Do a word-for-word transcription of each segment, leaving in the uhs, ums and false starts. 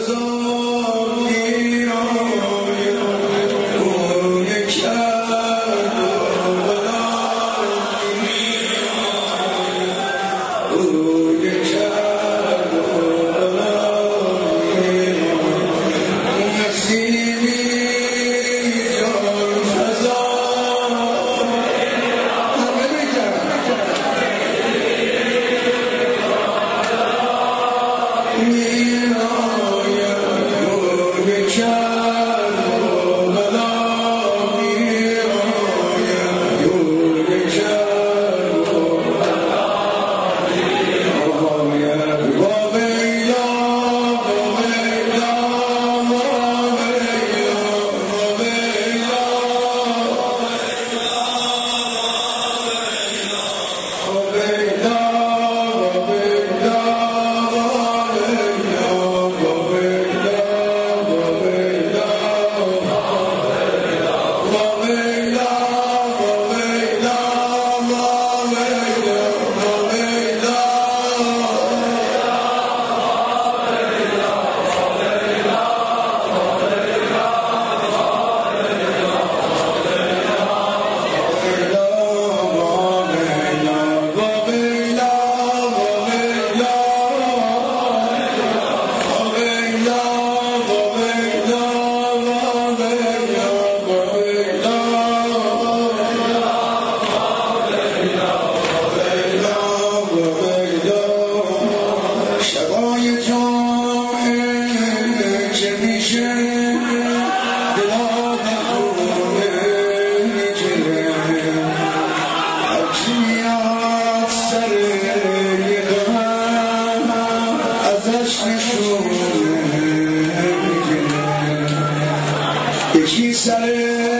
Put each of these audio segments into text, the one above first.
یکی سر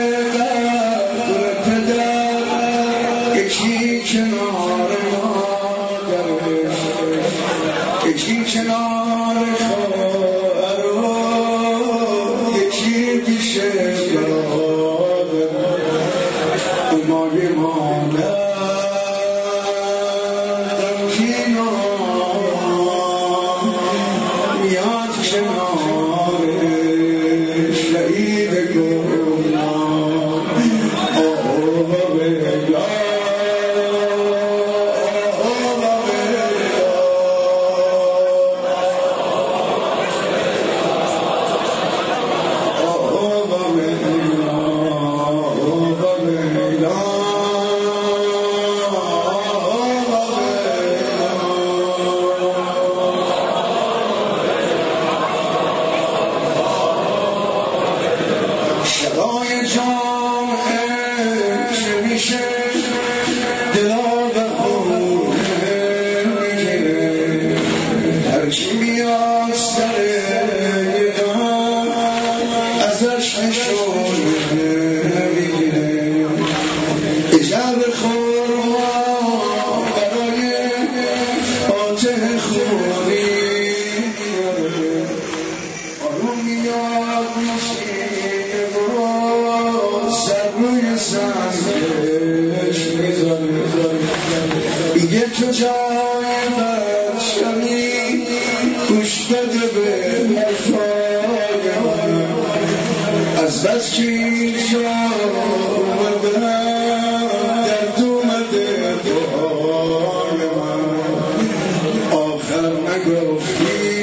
قبر پدر، یکی کنار مادرش، یکی کنار خواهر و یکی پیش برادر. اومای مادر غمگینا میاد کنارش، شهید گمنام آه بلا شبای جام عشق میشه، دلا به خونه میگیره، هرچی میاد سر یه دام ازش نشونه میگیره. اجر خورما برای فاتح خونی آروم میاد میشه، سر روی سنگش میذاره، میگه تو جای بچمی گوش بده به حرفای من، از بس که اینجا اومدم درد اومده دعای من. آخر نگفتی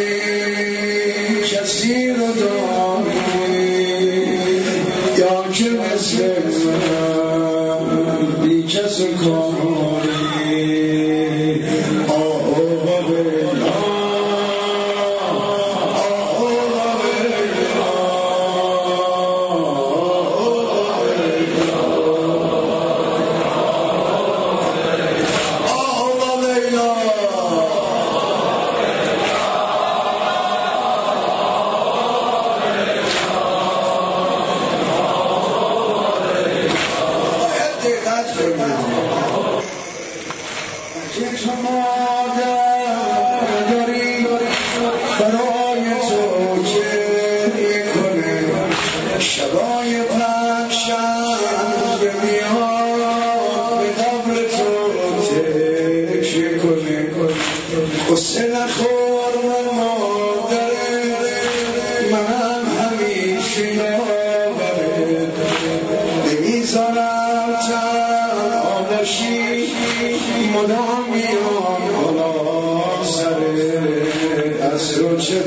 کسی رو داری یا که مثل من بی کس و کاری. آه بلا آه بلا آه بلا که تو مادر داری برای تو چه میکنه، شبای پنجشنبه میاد به قبر تو تکیه کنه. قصه نخور من مادر کس رو چه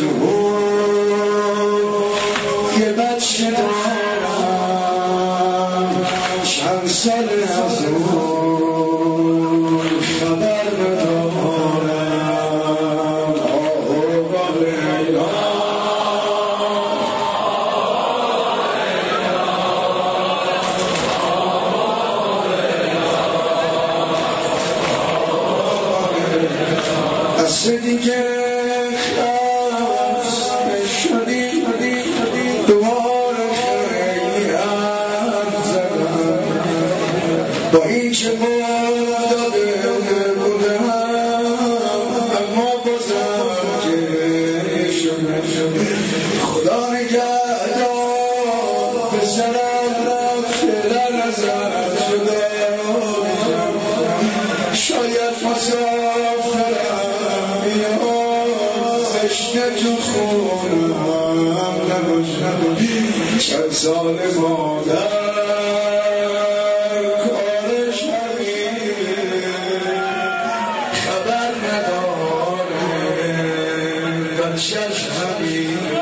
بنهون یه بچه دارم چند سال از اون خبر ندارم آه و لیلا دست دیگه خست شدی دوباره خیلی حرف زدم با این که بار داده بودم اما بازم که شدم خدا نگهدار پسرم فعلا ازت جدا شاید مسافرم زشته تو خونم نباشم چند سال مادر کارش همینه خبر نداره بچهش همینه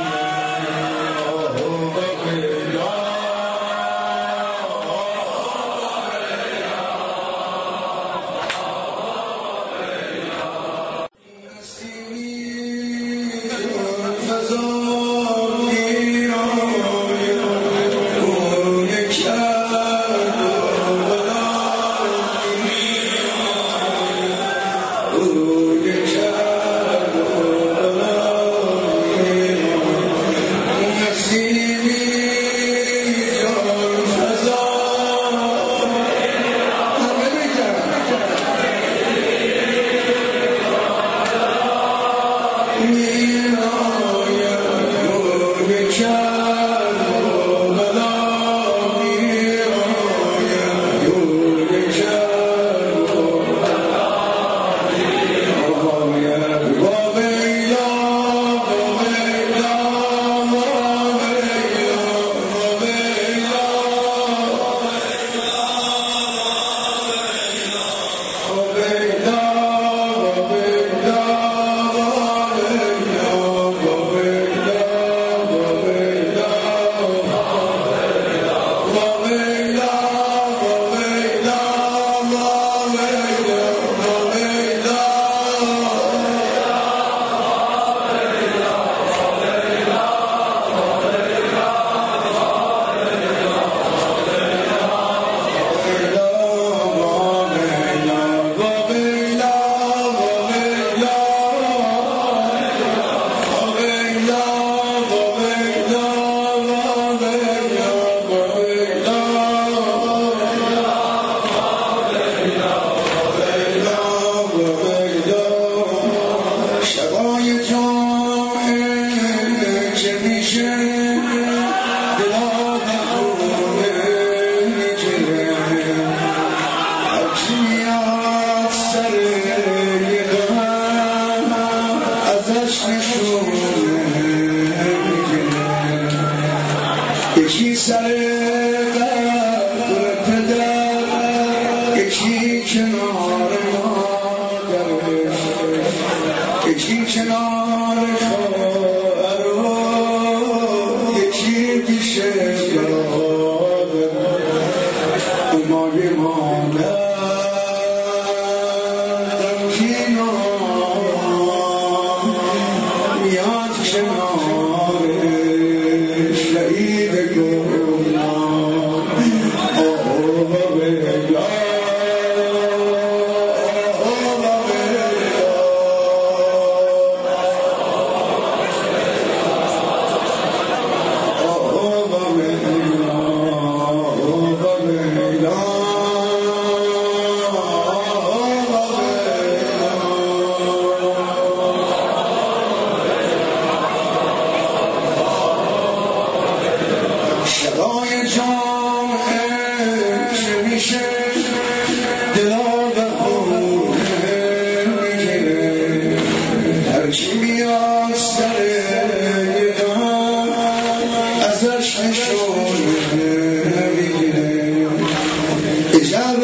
یکی سر قبر پدر یکی کنار مادرش یکی کنار خواهر یکی پیش برادر اومای مادر میاد کنارش شهید گمنام آه بلا شبای جامعه چه میشه دلا به خونه میگیره هرچی میاد سر یه دام ازش نشونه میگیره اجاب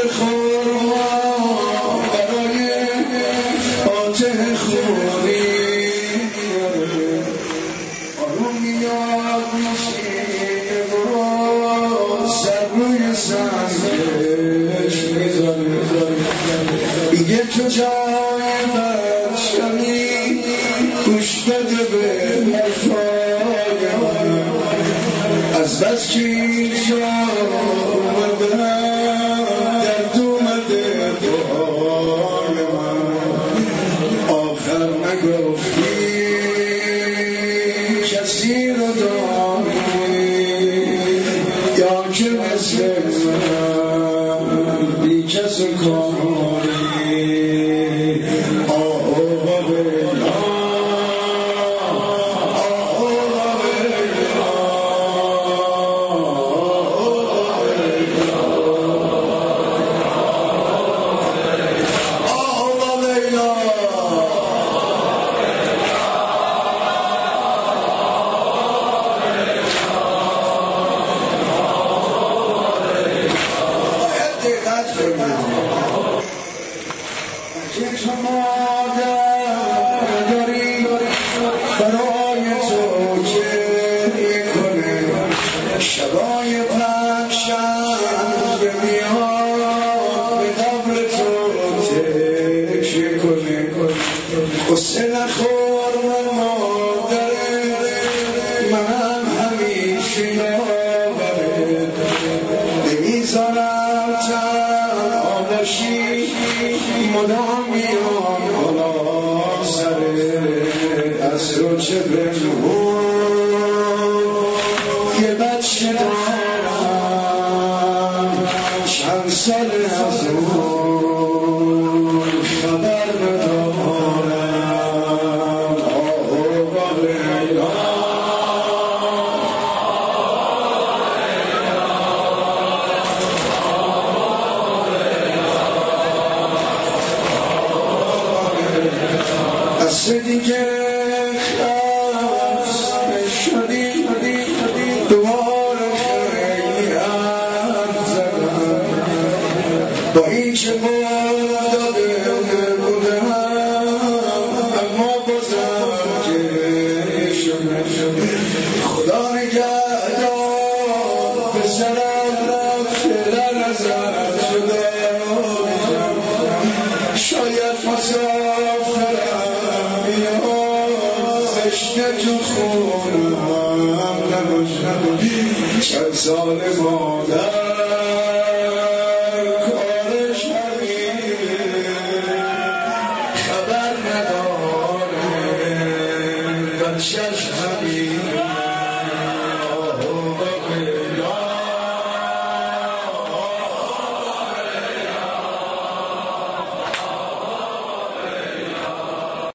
خورما برای فاتح خونی جای بچمی گوش بده به حرفای من از بس که اینجا اومدم درد اومده دعای من آخر نگفتی کسی رو داری یا که مثل من بی کس و کاری تو مادر داری برای تو چه کنه شبای پنجشنبه میاد به قبر تو تکیه کنه قصه نخور من مادره منم همیشه یاوره نمیذارم تنها باشی مدام میام بالا سره از رو چه بنهون یه بچه دارم چند سال از اون خبر ندارم آقا لیلا از دیگه خلاص شدی دوباره خیلی حرف زدم با این که بال داده بودم اما بازم که شدم خدا نگهدار پسرم فعلا ازت جدا شاید مسافرم زشته تو خونم نباشم چند سال مادر کارش همینه خبر نداره بچهش همینه